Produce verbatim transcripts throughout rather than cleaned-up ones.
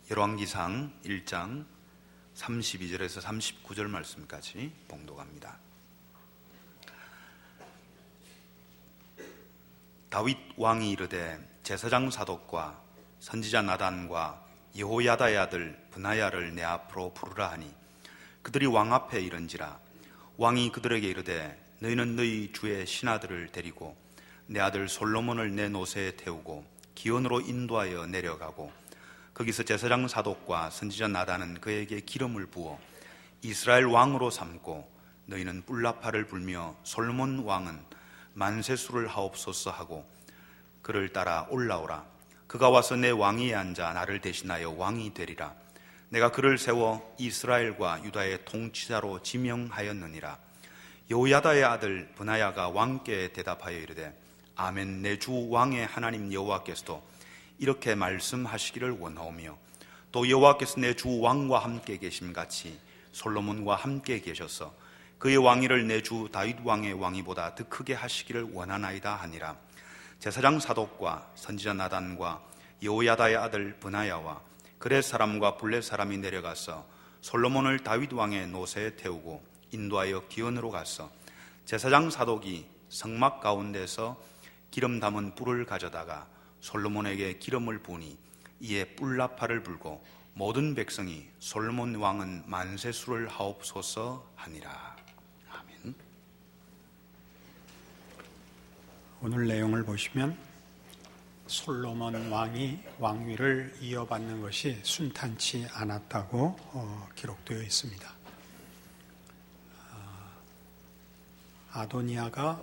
열왕기상 일 장 삼십이 절에서 삼십구 절 말씀까지 봉독합니다. 다윗 왕이 이르되 제사장 사독과 선지자 나단과 여호야다의 아들 브나야를 내 앞으로 부르라 하니 그들이 왕 앞에 이른지라. 왕이 그들에게 이르되 너희는 너희 주의 신하들을 데리고 내 아들 솔로몬을 내 노새에 태우고 기온으로 인도하여 내려가고 거기서 제사장 사독과 선지자 나단은 그에게 기름을 부어 이스라엘 왕으로 삼고 너희는 뿔나파를 불며 솔로몬 왕은 만세수를 하옵소서 하고 그를 따라 올라오라. 그가 와서 내 왕위에 앉아 나를 대신하여 왕이 되리라. 내가 그를 세워 이스라엘과 유다의 통치자로 지명하였느니라. 여호야다의 아들 브나야가 왕께 대답하여 이르되 아멘. 내 주 왕의 하나님 여호와께서도 이렇게 말씀하시기를 원하오며 또 여호와께서 내 주 왕과 함께 계심같이 솔로몬과 함께 계셔서 그의 왕위를 내 주 다윗 왕의 왕위보다 더 크게 하시기를 원하나이다 하니라. 제사장 사독과 선지자 나단과 여호야다의 아들 브나야와 그렛 사람과 블렛 사람이 내려가서 솔로몬을 다윗 왕의 노새에 태우고 인도하여 기온으로 가서 제사장 사독이 성막 가운데서 기름 담은 뿔을 가져다가 솔로몬에게 기름을 부으니 이에 뿔나파를 불고 모든 백성이 솔로몬 왕은 만세수를 하옵소서 하니라. 아멘. 오늘 내용을 보시면 솔로몬 왕이 왕위를 이어받는 것이 순탄치 않았다고 어, 기록되어 있습니다. 아도니아가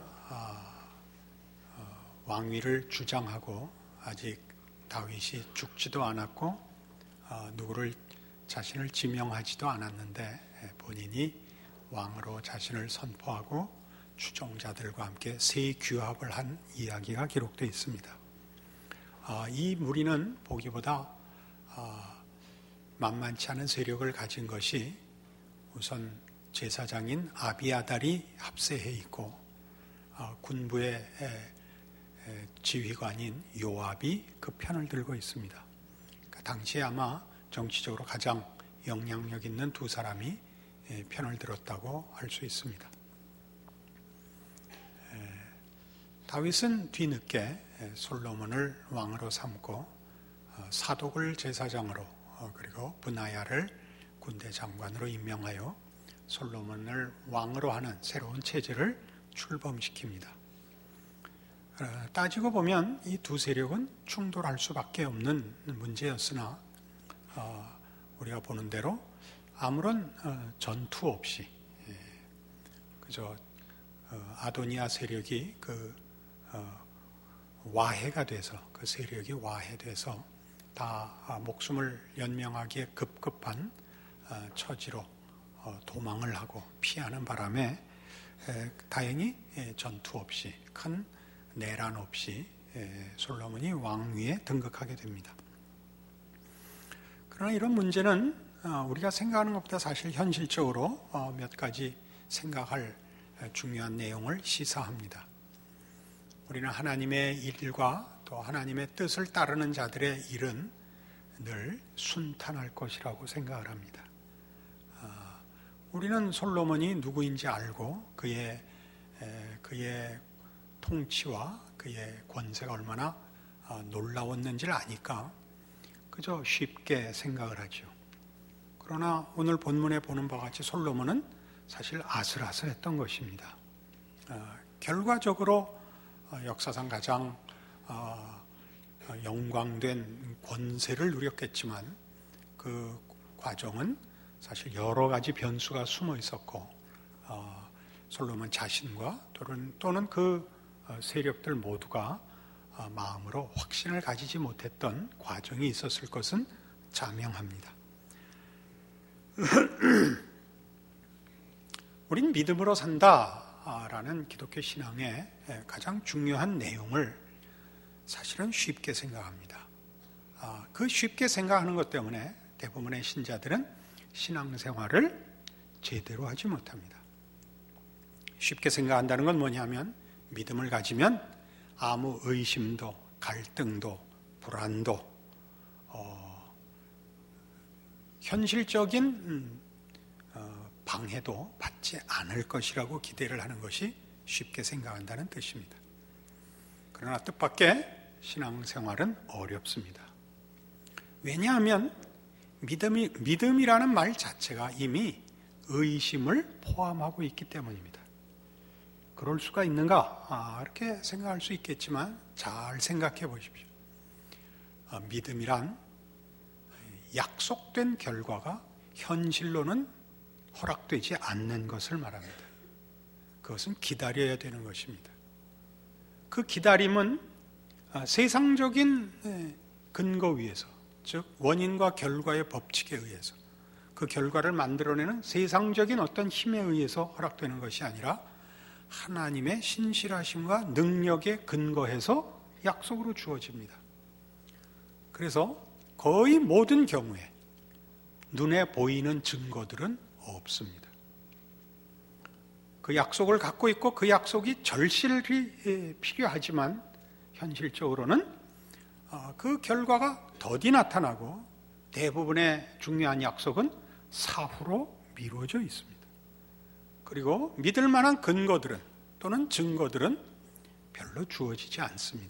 왕위를 주장하고 아직 다윗이 죽지도 않았고 누구를 자신을 지명하지도 않았는데 본인이 왕으로 자신을 선포하고 추종자들과 함께 새 규합을 한 이야기가 기록되어 있습니다. 이 무리는 보기보다 만만치 않은 세력을 가진 것이 우선 제사장인 아비아달이 합세해 있고 군부의 지휘관인 요압이 그 편을 들고 있습니다. 그러니까 당시에 아마 정치적으로 가장 영향력 있는 두 사람이 편을 들었다고 할 수 있습니다. 다윗은 뒤늦게 솔로몬을 왕으로 삼고 사독을 제사장으로 그리고 브나야를 군대 장관으로 임명하여 솔로몬을 왕으로 하는 새로운 체제를 출범시킵니다. 따지고 보면 이 두 세력은 충돌할 수밖에 없는 문제였으나 우리가 보는 대로 아무런 전투 없이 그저 아도니아 세력이 그 와해가 돼서 그 세력이 와해돼서 다 목숨을 연명하기에 급급한 처지로 도망을 하고 피하는 바람에 다행히 전투 없이 큰 내란 없이 솔로몬이 왕위에 등극하게 됩니다. 그러나 이런 문제는 우리가 생각하는 것보다 사실 현실적으로 몇 가지 생각할 중요한 내용을 시사합니다. 우리는 하나님의 일과 또 하나님의 뜻을 따르는 자들의 일은 늘 순탄할 것이라고 생각을 합니다. 우리는 솔로몬이 누구인지 알고 그의 그의 통치와 그의 권세가 얼마나 놀라웠는지를 아니까 그저 쉽게 생각을 하죠. 그러나 오늘 본문에 보는 바와 같이 솔로몬은 사실 아슬아슬했던 것입니다. 결과적으로 역사상 가장 영광된 권세를 누렸겠지만 그 과정은 사실 여러 가지 변수가 숨어 있었고 솔로몬 자신과 또는, 또는 그 세력들 모두가 마음으로 확신을 가지지 못했던 과정이 있었을 것은 자명합니다. 우린 믿음으로 산다라는 기독교 신앙의 가장 중요한 내용을 사실은 쉽게 생각합니다. 그 쉽게 생각하는 것 때문에 대부분의 신자들은 신앙생활을 제대로 하지 못합니다. 쉽게 생각한다는 건 뭐냐면 믿음을 가지면 아무 의심도 갈등도 불안도 어, 현실적인 음, 어, 방해도 받지 않을 것이라고 기대를 하는 것이 쉽게 생각한다는 뜻입니다. 그러나 뜻밖의 신앙생활은 어렵습니다. 왜냐하면 믿음이, 믿음이라는 말 자체가 이미 의심을 포함하고 있기 때문입니다. 그럴 수가 있는가? 아, 이렇게 생각할 수 있겠지만 잘 생각해 보십시오. 아, 믿음이란 약속된 결과가 현실로는 허락되지 않는 것을 말합니다. 그것은 기다려야 되는 것입니다. 그 기다림은 세상적인 근거 위에서, 즉 원인과 결과의 법칙에 의해서, 그 결과를 만들어내는 세상적인 어떤 힘에 의해서 허락되는 것이 아니라 하나님의 신실하심과 능력에 근거해서 약속으로 주어집니다. 그래서 거의 모든 경우에 눈에 보이는 증거들은 없습니다. 그 약속을 갖고 있고 그 약속이 절실히 필요하지만 현실적으로는 그 결과가 더디 나타나고 대부분의 중요한 약속은 사후로 미뤄져 있습니다. 그리고 믿을 만한 근거들은 또는 증거들은 별로 주어지지 않습니다.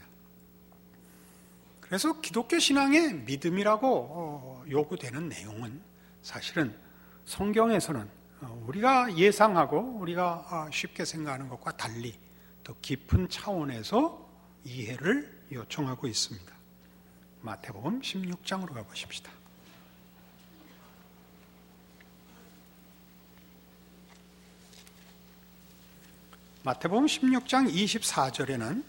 그래서 기독교 신앙의 믿음이라고 요구되는 내용은 사실은 성경에서는 우리가 예상하고 우리가 쉽게 생각하는 것과 달리 더 깊은 차원에서 이해를 요청하고 있습니다. 마태복음 십육 장으로 가보십시다. 마태복음 십육 장 이십사 절에는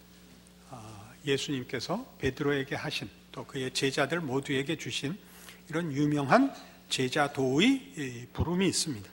예수님께서 베드로에게 하신, 또 그의 제자들 모두에게 주신 이런 유명한 제자도의 부름이 있습니다.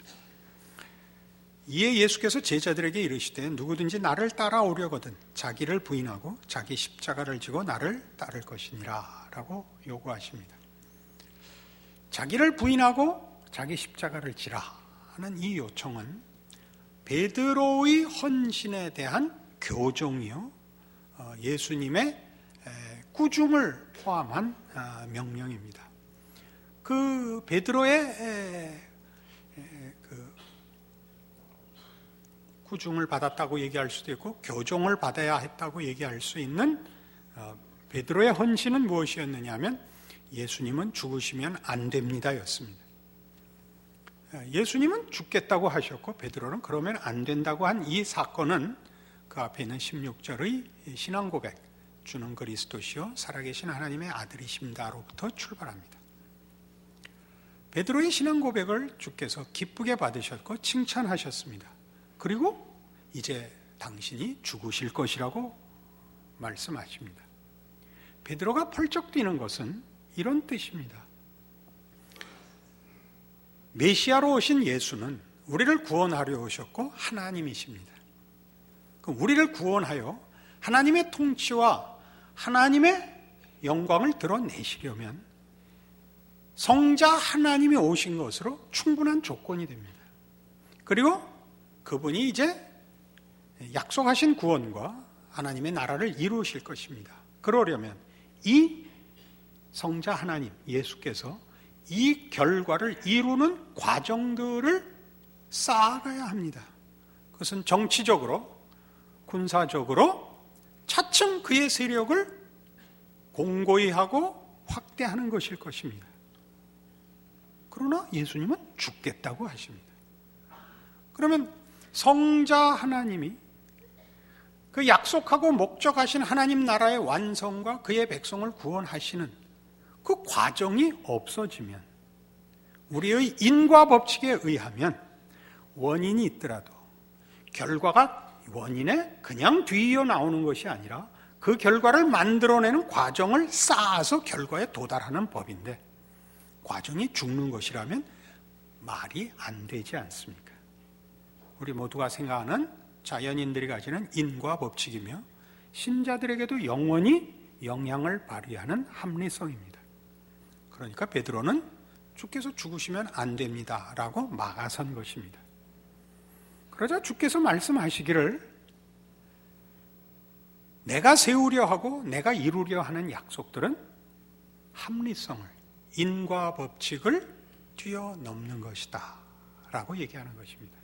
이에 예수께서 제자들에게 이르시되 누구든지 나를 따라오려거든 자기를 부인하고 자기 십자가를 지고 나를 따를 것이니라 라고 요구하십니다. 자기를 부인하고 자기 십자가를 지라 하는 이 요청은 베드로의 헌신에 대한 교종이요, 예수님의 꾸중을 포함한 명령입니다. 그 베드로의 그 꾸중을 받았다고 얘기할 수도 있고 교종을 받아야 했다고 얘기할 수 있는 베드로의 헌신은 무엇이었느냐 하면 예수님은 죽으시면 안 됩니다 였습니다. 예수님은 죽겠다고 하셨고 베드로는 그러면 안 된다고 한 이 사건은 그 앞에 있는 십육 절의 신앙 고백, 주는 그리스도시요 살아계신 하나님의 아들이십니다로부터 출발합니다. 베드로의 신앙 고백을 주께서 기쁘게 받으셨고 칭찬하셨습니다. 그리고 이제 당신이 죽으실 것이라고 말씀하십니다. 베드로가 펄쩍 뛰는 것은 이런 뜻입니다. 메시아로 오신 예수는 우리를 구원하려 오셨고 하나님이십니다. 우리를 구원하여 하나님의 통치와 하나님의 영광을 드러내시려면 성자 하나님이 오신 것으로 충분한 조건이 됩니다. 그리고 그분이 이제 약속하신 구원과 하나님의 나라를 이루실 것입니다. 그러려면 이 성자 하나님 예수께서 이 결과를 이루는 과정들을 쌓아가야 합니다. 그것은 정치적으로, 군사적으로 차츰 그의 세력을 공고히 하고 확대하는 것일 것입니다. 그러나 예수님은 죽겠다고 하십니다. 그러면 성자 하나님이 그 약속하고 목적하신 하나님 나라의 완성과 그의 백성을 구원하시는 그 과정이 없어지면 우리의 인과 법칙에 의하면 원인이 있더라도 결과가 원인에 그냥 뒤이어 나오는 것이 아니라 그 결과를 만들어내는 과정을 쌓아서 결과에 도달하는 법인데 과정이 죽는 것이라면 말이 안 되지 않습니까? 우리 모두가 생각하는 자연인들이 가지는 인과 법칙이며 신자들에게도 영원히 영향을 발휘하는 합리성입니다. 그러니까 베드로는 주께서 죽으시면 안 됩니다 라고 막아선 것입니다. 그러자 주께서 말씀하시기를 내가 세우려 하고 내가 이루려 하는 약속들은 합리성을, 인과 법칙을 뛰어넘는 것이다 라고 얘기하는 것입니다.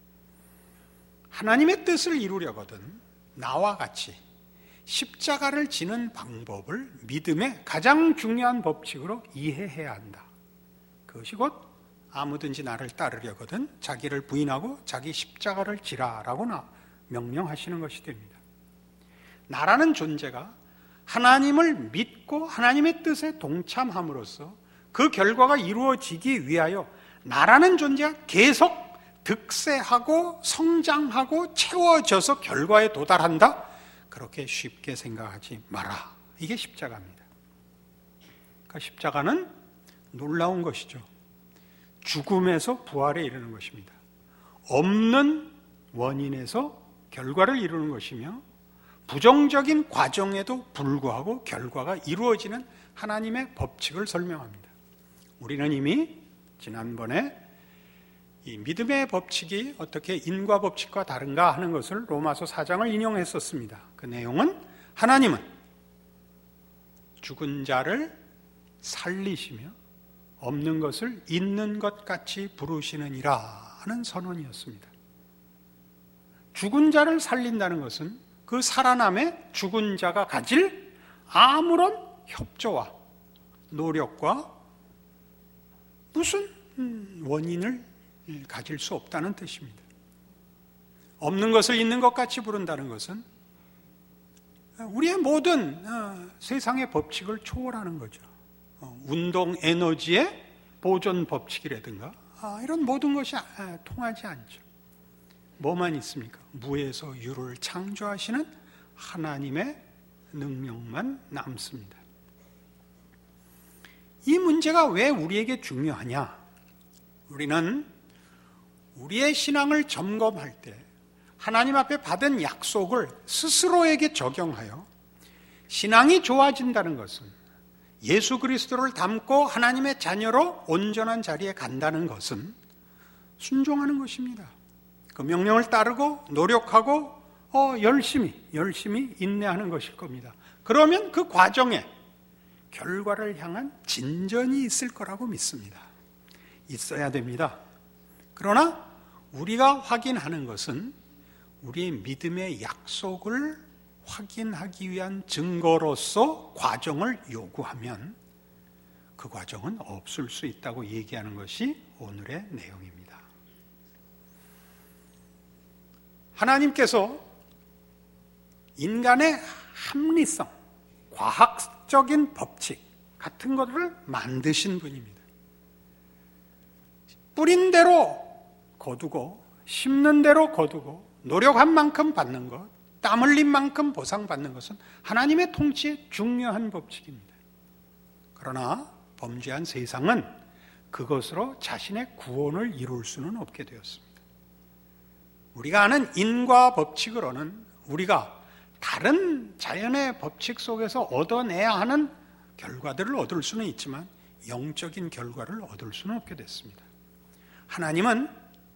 하나님의 뜻을 이루려거든 나와 같이 십자가를 지는 방법을 믿음의 가장 중요한 법칙으로 이해해야 한다. 그것이 곧 아무든지 나를 따르려거든 자기를 부인하고 자기 십자가를 지라라고 명령하시는 것이 됩니다. 나라는 존재가 하나님을 믿고 하나님의 뜻에 동참함으로써 그 결과가 이루어지기 위하여 나라는 존재가 계속 득세하고 성장하고 채워져서 결과에 도달한다? 그렇게 쉽게 생각하지 마라. 이게 십자가입니다. 그러니까 십자가는 놀라운 것이죠. 죽음에서 부활에 이르는 것입니다. 없는 원인에서 결과를 이루는 것이며 부정적인 과정에도 불구하고 결과가 이루어지는 하나님의 법칙을 설명합니다. 우리는 이미 지난번에 이 믿음의 법칙이 어떻게 인과 법칙과 다른가 하는 것을 로마서 사 장을 인용했었습니다. 그 내용은 하나님은 죽은 자를 살리시며 없는 것을 있는 것 같이 부르시느니라 하는 선언이었습니다. 죽은 자를 살린다는 것은 그 살아남에 죽은 자가 가질 아무런 협조와 노력과 무슨 원인을 가질 수 없다는 뜻입니다. 없는 것을 있는 것 같이 부른다는 것은 우리의 모든 세상의 법칙을 초월하는 거죠. 운동 에너지의 보존 법칙이라든가 이런 모든 것이 통하지 않죠. 뭐만 있습니까? 무에서 유를 창조하시는 하나님의 능력만 남습니다. 이 문제가 왜 우리에게 중요하냐? 우리는 우리의 신앙을 점검할 때 하나님 앞에 받은 약속을 스스로에게 적용하여 신앙이 좋아진다는 것은 예수 그리스도를 닮고 하나님의 자녀로 온전한 자리에 간다는 것은 순종하는 것입니다. 그 명령을 따르고 노력하고 어, 열심히 열심히 인내하는 것일 겁니다. 그러면 그 과정에 결과를 향한 진전이 있을 거라고 믿습니다. 있어야 됩니다. 그러나 우리가 확인하는 것은 우리의 믿음의 약속을 확인하기 위한 증거로서 과정을 요구하면 그 과정은 없을 수 있다고 얘기하는 것이 오늘의 내용입니다. 하나님께서 인간의 합리성, 과학적인 법칙 같은 것을 만드신 분입니다. 뿌린 대로 거두고 심는 대로 거두고 노력한 만큼 받는 것, 땀 흘린 만큼 보상받는 것은 하나님의 통치의 중요한 법칙입니다. 그러나 범죄한 세상은 그것으로 자신의 구원을 이룰 수는 없게 되었습니다. 우리가 아는 인과 법칙으로는 우리가 다른 자연의 법칙 속에서 얻어내야 하는 결과들을 얻을 수는 있지만 영적인 결과를 얻을 수는 없게 됐습니다. 하나님은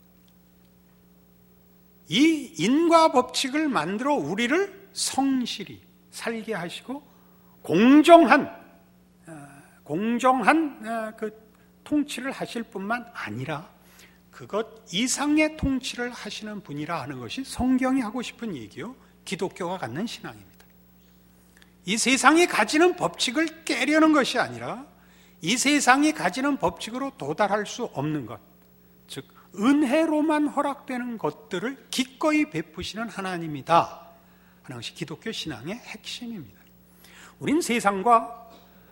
이 인과 법칙을 만들어 우리를 성실히 살게 하시고 공정한 공정한 그 통치를 하실 뿐만 아니라 그것 이상의 통치를 하시는 분이라 하는 것이 성경이 하고 싶은 얘기요, 기독교가 갖는 신앙입니다. 이 세상이 가지는 법칙을 깨려는 것이 아니라 이 세상이 가지는 법칙으로 도달할 수 없는 것, 즉 은혜로만 허락되는 것들을 기꺼이 베푸시는 하나님이다 하는 것이 기독교 신앙의 핵심입니다. 우린 세상과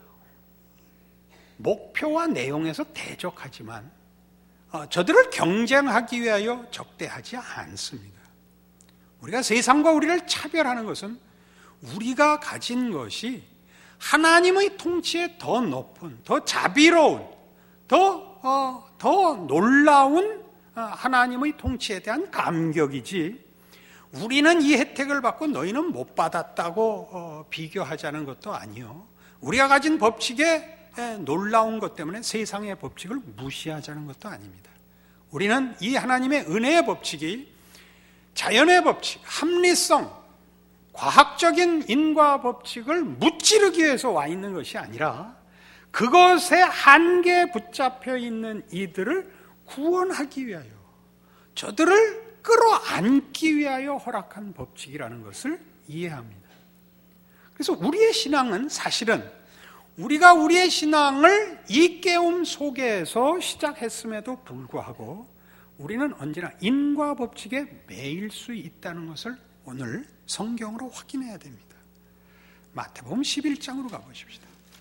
목표와 내용에서 대적하지만 저들을 경쟁하기 위하여 적대하지 않습니다. 우리가 세상과 우리를 차별하는 것은 우리가 가진 것이 하나님의 통치에 더 높은, 더 자비로운, 더, 어, 더 놀라운 하나님의 통치에 대한 감격이지, 우리는 이 혜택을 받고 너희는 못 받았다고 어, 비교하자는 것도 아니요, 우리가 가진 법칙에 놀라운 것 때문에 세상의 법칙을 무시하자는 것도 아닙니다. 우리는 이 하나님의 은혜의 법칙이 자연의 법칙, 합리성, 과학적인 인과 법칙을 무찌르기 위해서 와 있는 것이 아니라 그것에 한계에 붙잡혀 있는 이들을 구원하기 위하여, 저들을 끌어안기 위하여 허락한 법칙이라는 것을 이해합니다. 그래서 우리의 신앙은 사실은 우리가 우리의 신앙을 이 깨움 속에서 시작했음에도 불구하고 우리는 언제나 인과 법칙에 매일 수 있다는 것을 오늘 성경으로 확인해야 됩니다. 마태복음 십일 장으로 가보십시다.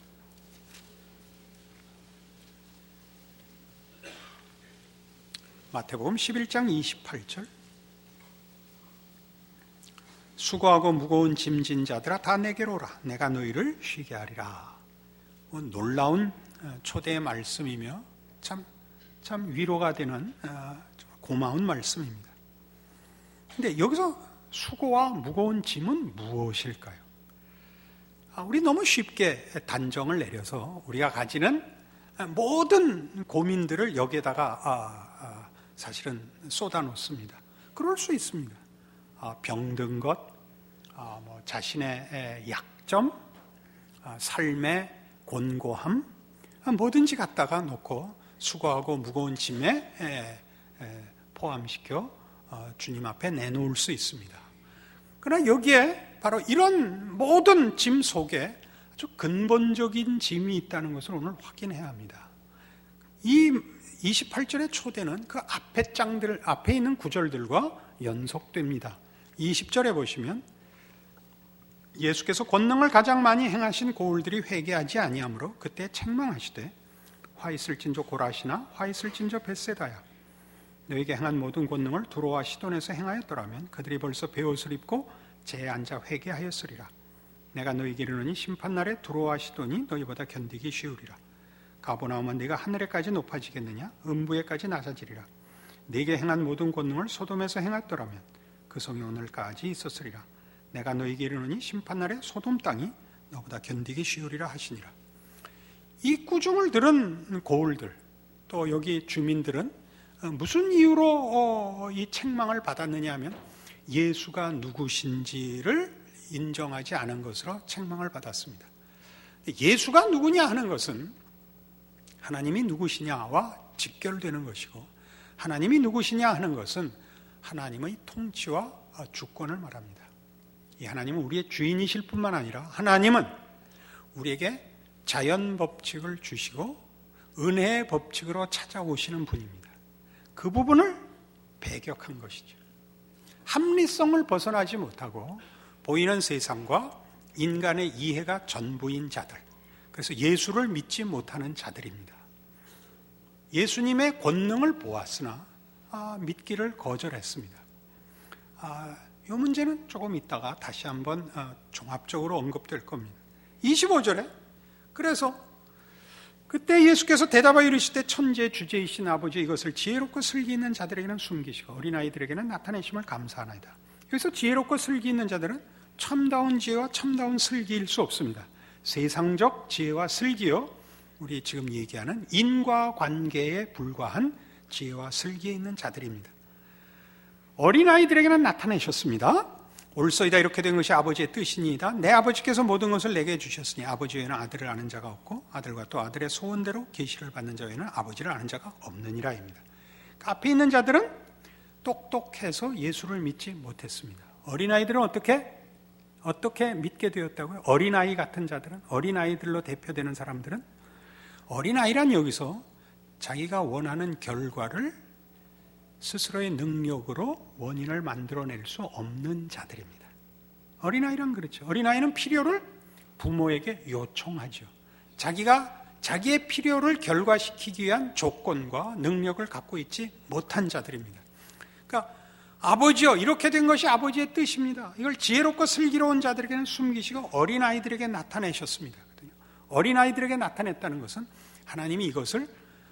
마태복음 십일 장 이십팔 절. 수고하고 무거운 짐진 자들아 다 내게로 오라. 내가 너희를 쉬게 하리라. 놀라운 초대의 말씀이며 참, 참 위로가 되는 고마운 말씀입니다. 그런데 여기서 수고와 무거운 짐은 무엇일까요? 우리 너무 쉽게 단정을 내려서 우리가 가지는 모든 고민들을 여기에다가 사실은 쏟아놓습니다. 그럴 수 있습니다. 병든 것, 뭐 자신의 약점, 삶의 곤고함, 뭐든지 갖다가 놓고 수고하고 무거운 짐에 포함시켜 주님 앞에 내놓을 수 있습니다. 그러나 여기에 바로 이런 모든 짐 속에 아주 근본적인 짐이 있다는 것을 오늘 확인해야 합니다. 이 이십팔 절의 초대는 그 앞에 장들, 앞에 있는 구절들과 연속됩니다. 이십 절에 보시면 예수께서 권능을 가장 많이 행하신 고울들이 회개하지 아니하므로 그때 책망하시되 화 있을진저 고라시나 화 있을진저 벳세다야 너에게 행한 모든 권능을 두로와 시돈에서 행하였더라면 그들이 벌써 베옷을 입고 재에 앉아 회개하였으리라. 내가 너에게 이르노니 심판날에 두로와 시돈이 너희보다 견디기 쉬우리라. 가버나움은 네가 하늘에까지 높아지겠느냐 음부에까지 낮아지리라. 네게 행한 모든 권능을 소돔에서 행했더라면 그 성이 오늘까지 있었으리라. 내가 너에게 이르노니 심판날에 소돔 땅이 너보다 견디기 쉬우리라 하시니라. 이 꾸중을 들은 고울들 또 여기 주민들은 무슨 이유로 이 책망을 받았느냐 하면 예수가 누구신지를 인정하지 않은 것으로 책망을 받았습니다. 예수가 누구냐 하는 것은 하나님이 누구시냐와 직결되는 것이고 하나님이 누구시냐 하는 것은 하나님의 통치와 주권을 말합니다. 이 하나님은 우리의 주인이실 뿐만 아니라 하나님은 우리에게 자연 법칙을 주시고 은혜의 법칙으로 찾아오시는 분입니다. 그 부분을 배격한 것이죠. 합리성을 벗어나지 못하고 보이는 세상과 인간의 이해가 전부인 자들, 그래서 예수를 믿지 못하는 자들입니다. 예수님의 권능을 보았으나 아, 믿기를 거절했습니다. 아, 이 문제는 조금 있다가 다시 한번 아, 종합적으로 언급될 겁니다. 이십오 절에 그래서 그때 예수께서 대답하여 이르시되 천지의 주제이신 아버지 이것을 지혜롭고 슬기 있는 자들에게는 숨기시고 어린아이들에게는 나타내심을 감사하나이다. 여기서 지혜롭고 슬기 있는 자들은 참다운 지혜와 참다운 슬기일 수 없습니다. 세상적 지혜와 슬기요, 우리 지금 얘기하는 인과관계에 불과한 지혜와 슬기에 있는 자들입니다. 어린아이들에게는 나타내셨습니다. 올소이다 이렇게 된 것이 아버지의 뜻이니이다. 내 아버지께서 모든 것을 내게 주셨으니 아버지 외에는 아들을 아는 자가 없고 아들과 또 아들의 소원대로 계시를 받는 자 외에는 아버지를 아는 자가 없느니라입니다. 앞에 있는 자들은 똑똑해서 예수를 믿지 못했습니다. 어린아이들은 어떻게? 어떻게 믿게 되었다고요? 어린아이 같은 자들은, 어린아이들로 대표되는 사람들은 어린아이란 여기서 자기가 원하는 결과를 스스로의 능력으로 원인을 만들어낼 수 없는 자들입니다. 어린아이란 그렇죠. 어린아이는 필요를 부모에게 요청하죠. 자기가 자기의 필요를 결과시키기 위한 조건과 능력을 갖고 있지 못한 자들입니다. 그러니까 아버지요, 이렇게 된 것이 아버지의 뜻입니다. 이걸 지혜롭고 슬기로운 자들에게는 숨기시고 어린아이들에게 나타내셨습니다. 어린아이들에게 나타냈다는 것은 하나님이 이것을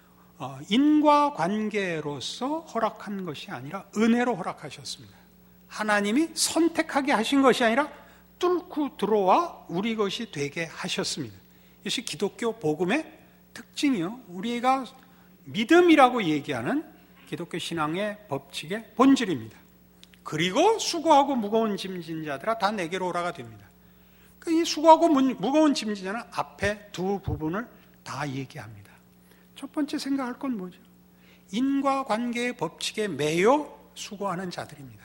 인과관계로서 허락한 것이 아니라 은혜로 허락하셨습니다. 하나님이 선택하게 하신 것이 아니라 뚫고 들어와 우리 것이 되게 하셨습니다. 이것이 기독교 복음의 특징이요, 우리가 믿음이라고 얘기하는 기독교 신앙의 법칙의 본질입니다. 그리고 수고하고 무거운 짐진 자들아 다 내게로 오라가 됩니다. 이 수고하고 무거운 짐진 자는 앞에 두 부분을 다 얘기합니다. 첫 번째 생각할 건 뭐죠? 인과관계의 법칙에 매여 수고하는 자들입니다.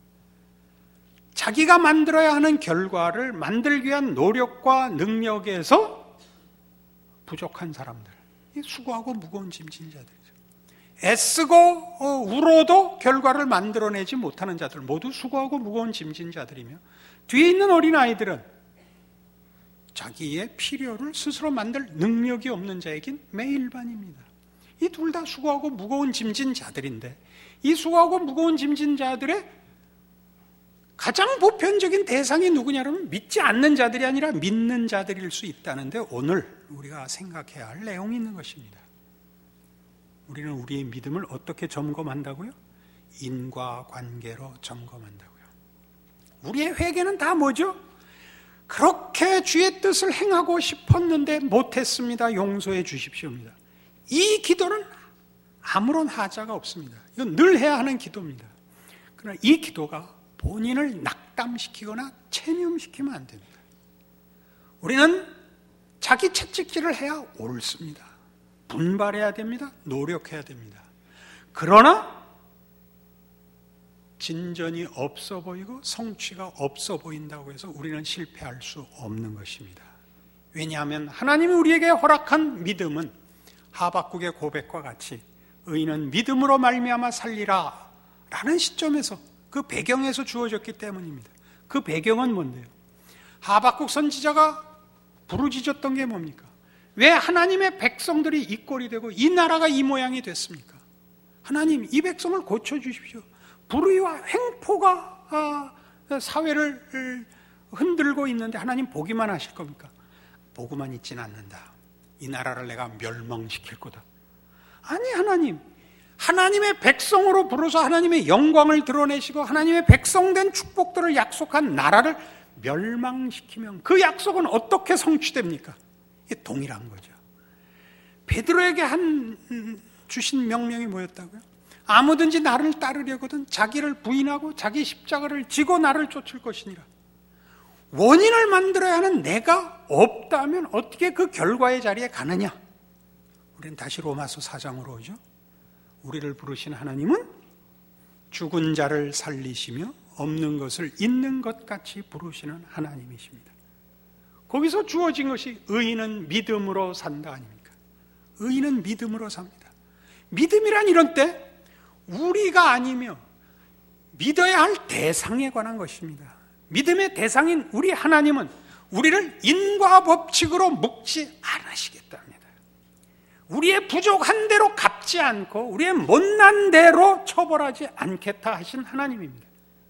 자기가 만들어야 하는 결과를 만들기 위한 노력과 능력에서 부족한 사람들, 수고하고 무거운 짐진 자들이죠. 애쓰고 울어도 결과를 만들어내지 못하는 자들, 모두 수고하고 무거운 짐진 자들이며, 뒤에 있는 어린아이들은 자기의 필요를 스스로 만들 능력이 없는 자에겐 매일반입니다. 이 둘 다 수고하고 무거운 짐진 자들인데, 이 수고하고 무거운 짐진 자들의 가장 보편적인 대상이 누구냐면 믿지 않는 자들이 아니라 믿는 자들일 수 있다는데, 오늘 우리가 생각해야 할 내용이 있는 것입니다. 우리는 우리의 믿음을 어떻게 점검한다고요? 인과관계로 점검한다고요. 우리의 회개는 다 뭐죠? 그렇게 주의 뜻을 행하고 싶었는데 못했습니다. 용서해 주십시오입니다. 이 기도는 아무런 하자가 없습니다. 이건 늘 해야 하는 기도입니다. 그러나 이 기도가 본인을 낙담시키거나 체념시키면 안 됩니다. 우리는 자기 채찍질을 해야 옳습니다. 분발해야 됩니다. 노력해야 됩니다. 그러나 진전이 없어 보이고 성취가 없어 보인다고 해서 우리는 실패할 수 없는 것입니다. 왜냐하면 하나님이 우리에게 허락한 믿음은 하박국의 고백과 같이 의인은 믿음으로 말미암아 살리라 라는 시점에서, 그 배경에서 주어졌기 때문입니다. 그 배경은 뭔데요? 하박국 선지자가 부르짖었던 게 뭡니까? 왜 하나님의 백성들이 이 꼴이 되고 이 나라가 이 모양이 됐습니까? 하나님, 이 백성을 고쳐주십시오. 불의와 횡포가 사회를 흔들고 있는데 하나님 보기만 하실 겁니까? 보고만 있지는 않는다. 이 나라를 내가 멸망시킬 거다. 아니, 하나님, 하나님의 백성으로 부르셔 하나님의 영광을 드러내시고 하나님의 백성된 축복들을 약속한 나라를 멸망시키면 그 약속은 어떻게 성취됩니까? 이게 동일한 거죠. 베드로에게 한 주신 명령이 뭐였다고요? 아무든지 나를 따르려거든 자기를 부인하고 자기 십자가를 지고 나를 쫓을 것이니라. 원인을 만들어야 하는 내가 없다면 어떻게 그 결과의 자리에 가느냐? 우리는 다시 로마서 사 장으로 오죠. 우리를 부르신 하나님은 죽은 자를 살리시며 없는 것을 있는 것 같이 부르시는 하나님이십니다. 거기서 주어진 것이 의인은 믿음으로 산다 아닙니까? 의인은 믿음으로 삽니다. 믿음이란 이런 때 우리가 아니며 믿어야 할 대상에 관한 것입니다. 믿음의 대상인 우리 하나님은 우리를 인과 법칙으로 묶지 않으시겠답니다. 우리의 부족한 대로 갚지 않고 우리의 못난 대로 처벌하지 않겠다 하신 하나님입니다.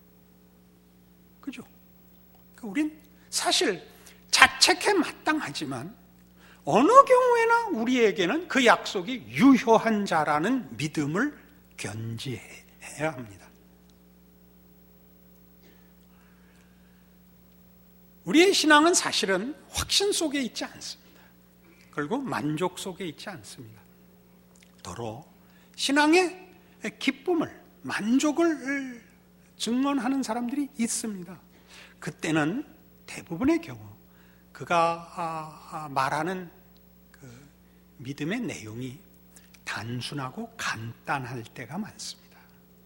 그죠? 우린 사실 자책해 마땅하지만 어느 경우에나 우리에게는 그 약속이 유효한 자라는 믿음을 견지해야 합니다. 우리의 신앙은 사실은 확신 속에 있지 않습니다. 그리고 만족 속에 있지 않습니다. 더러 신앙의 기쁨을, 만족을 증언하는 사람들이 있습니다. 그때는 대부분의 경우 그가 말하는 그 믿음의 내용이 단순하고 간단할 때가 많습니다.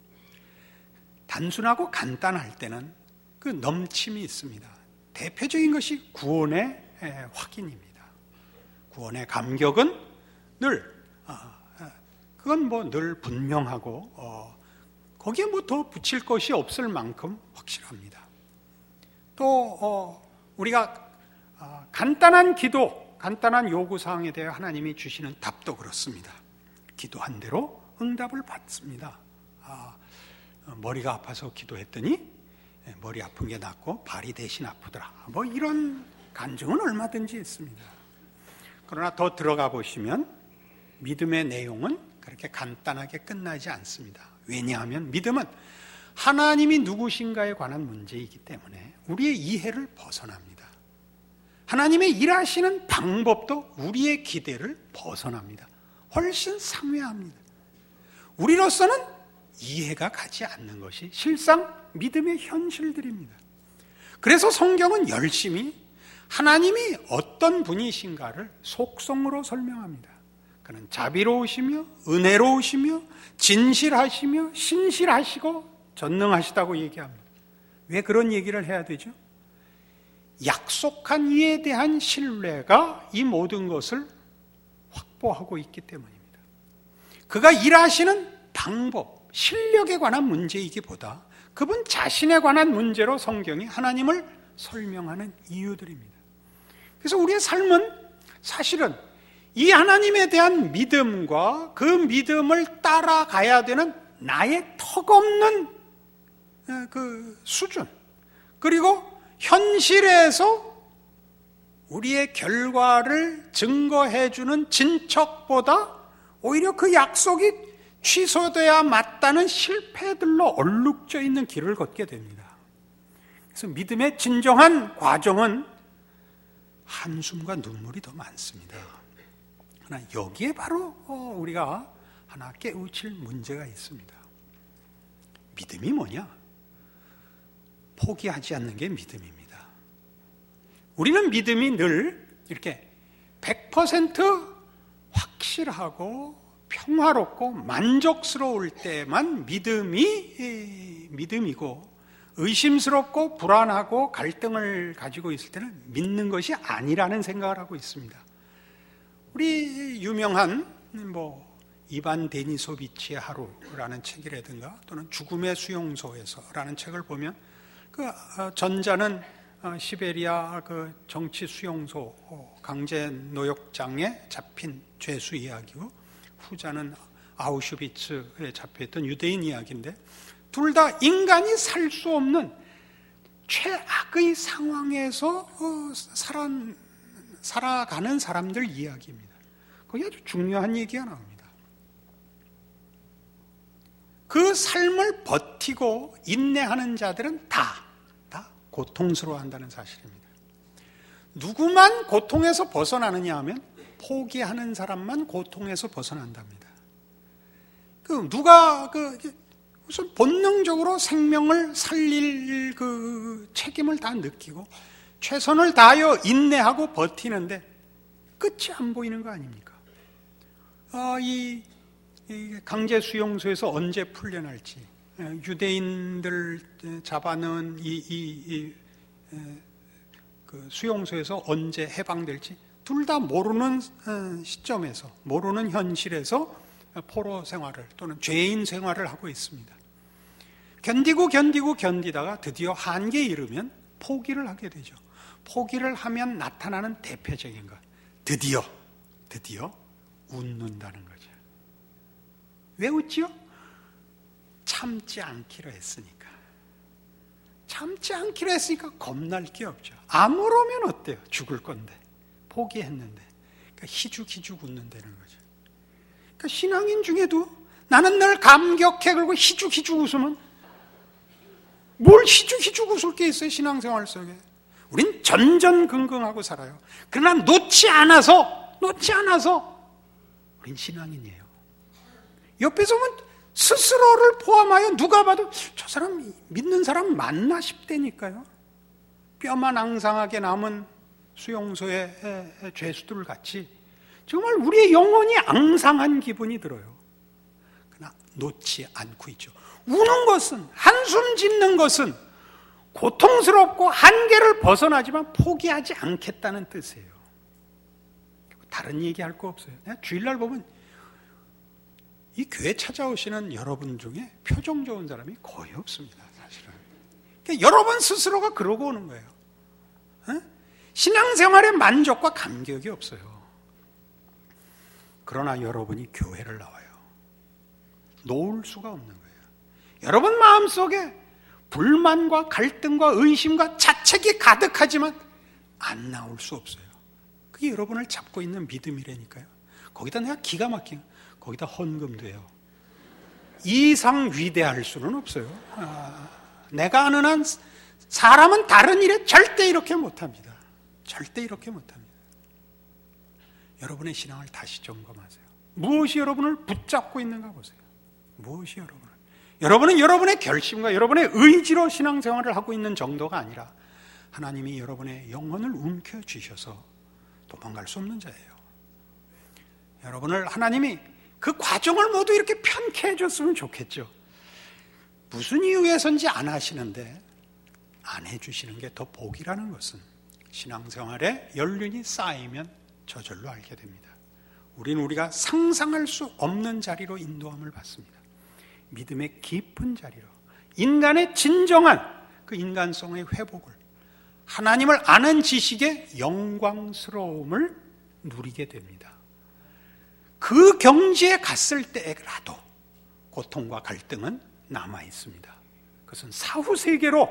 단순하고 간단할 때는 그 넘침이 있습니다. 대표적인 것이 구원의 확인입니다. 구원의 감격은 늘 그건 뭐 늘 분명하고 어, 거기에 뭐 더 붙일 것이 없을 만큼 확실합니다. 또 어, 우리가 어, 간단한 기도, 간단한 요구사항에 대해 하나님이 주시는 답도 그렇습니다. 기도한 대로 응답을 받습니다. 아, 머리가 아파서 기도했더니 머리 아픈 게 낫고 발이 대신 아프더라. 뭐 이런 간증은 얼마든지 있습니다. 그러나 더 들어가 보시면 믿음의 내용은 그렇게 간단하게 끝나지 않습니다. 왜냐하면 믿음은 하나님이 누구신가에 관한 문제이기 때문에 우리의 이해를 벗어납니다. 하나님의 일하시는 방법도 우리의 기대를 벗어납니다. 훨씬 상회합니다. 우리로서는 이해가 가지 않는 것이 실상 믿음의 현실들입니다. 그래서 성경은 열심히 하나님이 어떤 분이신가를 속성으로 설명합니다. 그는 자비로우시며 은혜로우시며 진실하시며 신실하시고 전능하시다고 얘기합니다. 왜 그런 얘기를 해야 되죠? 약속한 이에 대한 신뢰가 이 모든 것을 확보하고 있기 때문입니다. 그가 일하시는 방법, 실력에 관한 문제이기보다 그분 자신에 관한 문제로 성경이 하나님을 설명하는 이유들입니다. 그래서 우리의 삶은 사실은 이 하나님에 대한 믿음과 그 믿음을 따라가야 되는 나의 턱없는 그 수준, 그리고 현실에서 우리의 결과를 증거해주는 진척보다 오히려 그 약속이 취소돼야 맞다는 실패들로 얼룩져 있는 길을 걷게 됩니다. 그래서 믿음의 진정한 과정은 한숨과 눈물이 더 많습니다. 그러나 여기에 바로 우리가 하나 깨우칠 문제가 있습니다. 믿음이 뭐냐? 포기하지 않는 게 믿음입니다. 우리는 믿음이 늘 이렇게 백 퍼센트 확실하고 평화롭고 만족스러울 때만 믿음이 믿음이고, 의심스럽고 불안하고 갈등을 가지고 있을 때는 믿는 것이 아니라는 생각을 하고 있습니다. 우리 유명한 뭐 이반 데니소비치의 하루라는 책이라든가 또는 죽음의 수용소에서라는 책을 보면 그 전자는 시베리아 그 정치 수용소 강제 노역장에 잡힌 죄수 이야기고, 후자는 아우슈비츠에 잡혀있던 유대인 이야기인데, 둘 다 인간이 살 수 없는 최악의 상황에서 살아, 살아가는 사람들 이야기입니다. 거기 아주 중요한 얘기가 나옵니다. 그 삶을 버티고 인내하는 자들은 다, 다 고통스러워한다는 사실입니다. 누구만 고통에서 벗어나느냐 하면 포기하는 사람만 고통에서 벗어난답니다. 그 누가 그 무슨 본능적으로 생명을 살릴 그 책임을 다 느끼고 최선을 다하여 인내하고 버티는데 끝이 안 보이는 거 아닙니까? 어, 이, 이 강제 수용소에서 언제 풀려날지, 유대인들 잡아넣은 이, 이, 이 그 수용소에서 언제 해방될지 둘 다 모르는 시점에서, 모르는 현실에서 포로 생활을 또는 죄인 생활을 하고 있습니다. 견디고 견디고 견디다가 드디어 한계에 이르면 포기를 하게 되죠. 포기를 하면 나타나는 대표적인 것, 드디어 드디어 웃는다는 거죠. 왜 웃지요? 참지 않기로 했으니까. 참지 않기로 했으니까 겁날 게 없죠. 아무로면 어때요? 죽을 건데 포기했는데. 그러니까 희죽희죽 웃는다는 거죠. 그러니까 신앙인 중에도 나는 늘 감격해 그리고 희죽희죽 웃으면 뭘 희죽희죽 웃을 게 있어요? 신앙생활 속에 우린 전전긍긍하고 살아요. 그러나 놓지 않아서 놓지 않아서 우린 신앙인이에요. 옆에서 보면 스스로를 포함하여 누가 봐도 저 사람 믿는 사람 맞나 싶다니까요. 뼈만 앙상하게 남은 수용소의 죄수들 같이 정말 우리의 영혼이 앙상한 기분이 들어요. 그러나 놓지 않고 있죠. 우는 것은, 한숨 짓는 것은 고통스럽고 한계를 벗어나지만 포기하지 않겠다는 뜻이에요. 다른 얘기할 거 없어요. 내가 주일날 보면 이 교회 찾아오시는 여러분 중에 표정 좋은 사람이 거의 없습니다. 사실은. 그러니까 여러분 스스로가 그러고 오는 거예요. 어? 신앙생활의 만족과 감격이 없어요. 그러나 여러분이 교회를 나와요. 놓을 수가 없는 거예요. 여러분 마음속에 불만과 갈등과 의심과 자책이 가득하지만 안 나올 수 없어요. 그게 여러분을 잡고 있는 믿음이라니까요. 거기다 내가 기가 막힌 거기다 헌금도 해요. 이 이상 위대할 수는 없어요. 아, 내가 아는 한 사람은 다른 일에 절대 이렇게 못합니다. 절대 이렇게 못합니다. 여러분의 신앙을 다시 점검하세요. 무엇이 여러분을 붙잡고 있는가 보세요. 무엇이 여러분을. 여러분은 여러분의 결심과 여러분의 의지로 신앙생활을 하고 있는 정도가 아니라 하나님이 여러분의 영혼을 움켜쥐셔서 도망갈 수 없는 자예요. 여러분을 하나님이 그 과정을 모두 이렇게 편케 해줬으면 좋겠죠. 무슨 이유에선지 안 하시는데 안 해주시는 게 더 복이라는 것은 신앙생활에 연륜이 쌓이면 저절로 알게 됩니다. 우리는 우리가 상상할 수 없는 자리로 인도함을 받습니다. 믿음의 깊은 자리로, 인간의 진정한 그 인간성의 회복을, 하나님을 아는 지식의 영광스러움을 누리게 됩니다. 그 경지에 갔을 때라도 고통과 갈등은 남아 있습니다. 그것은 사후 세계로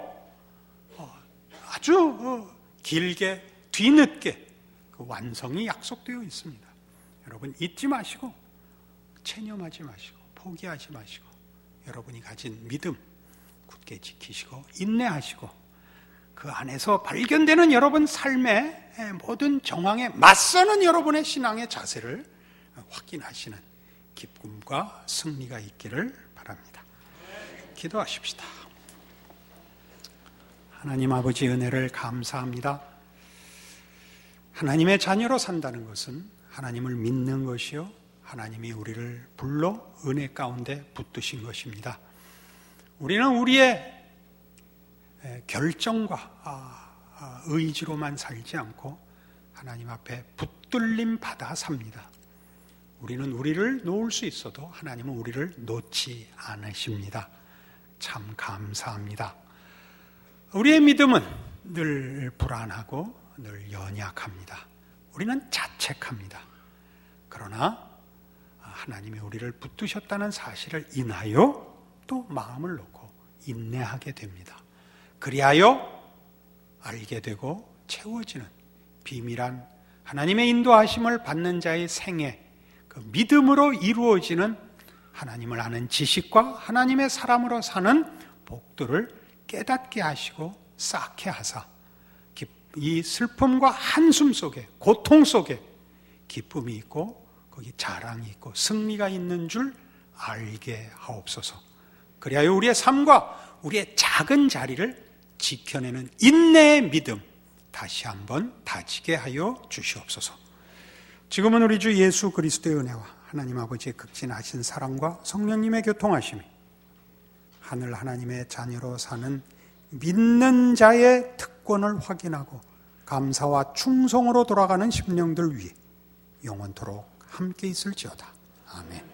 아주 길게 뒤늦게 그 완성이 약속되어 있습니다. 여러분 잊지 마시고 체념하지 마시고 포기하지 마시고 여러분이 가진 믿음 굳게 지키시고 인내하시고 그 안에서 발견되는 여러분 삶의 모든 정황에 맞서는 여러분의 신앙의 자세를 확인하시는 기쁨과 승리가 있기를 바랍니다. 기도하십시다. 하나님 아버지 은혜를 감사합니다. 하나님의 자녀로 산다는 것은 하나님을 믿는 것이요 하나님이 우리를 불러 은혜 가운데 붙드신 것입니다. 우리는 우리의 결정과 의지로만 살지 않고 하나님 앞에 붙들림 받아 삽니다. 우리는 우리를 놓을 수 있어도 하나님은 우리를 놓지 않으십니다. 참 감사합니다. 우리의 믿음은 늘 불안하고 늘 연약합니다. 우리는 자책합니다. 그러나 하나님이 우리를 붙드셨다는 사실을 인하여 또 마음을 놓고 인내하게 됩니다. 그리하여 알게 되고 채워지는 비밀한 하나님의 인도하심을 받는 자의 생애, 그 믿음으로 이루어지는 하나님을 아는 지식과 하나님의 사람으로 사는 복들을 깨닫게 하시고 쌓게 하사 이 슬픔과 한숨 속에 고통 속에 기쁨이 있고 거기 자랑이 있고 승리가 있는 줄 알게 하옵소서. 그리하여 우리의 삶과 우리의 작은 자리를 지켜내는 인내의 믿음 다시 한번 다지게 하여 주시옵소서. 지금은 우리 주 예수 그리스도의 은혜와 하나님 아버지의 극진하신 사랑과 성령님의 교통하심이 하늘 하나님의 자녀로 사는 믿는 자의 특권을 확인하고 감사와 충성으로 돌아가는 심령들 위해 영원토록 함께 있을지어다. 아멘.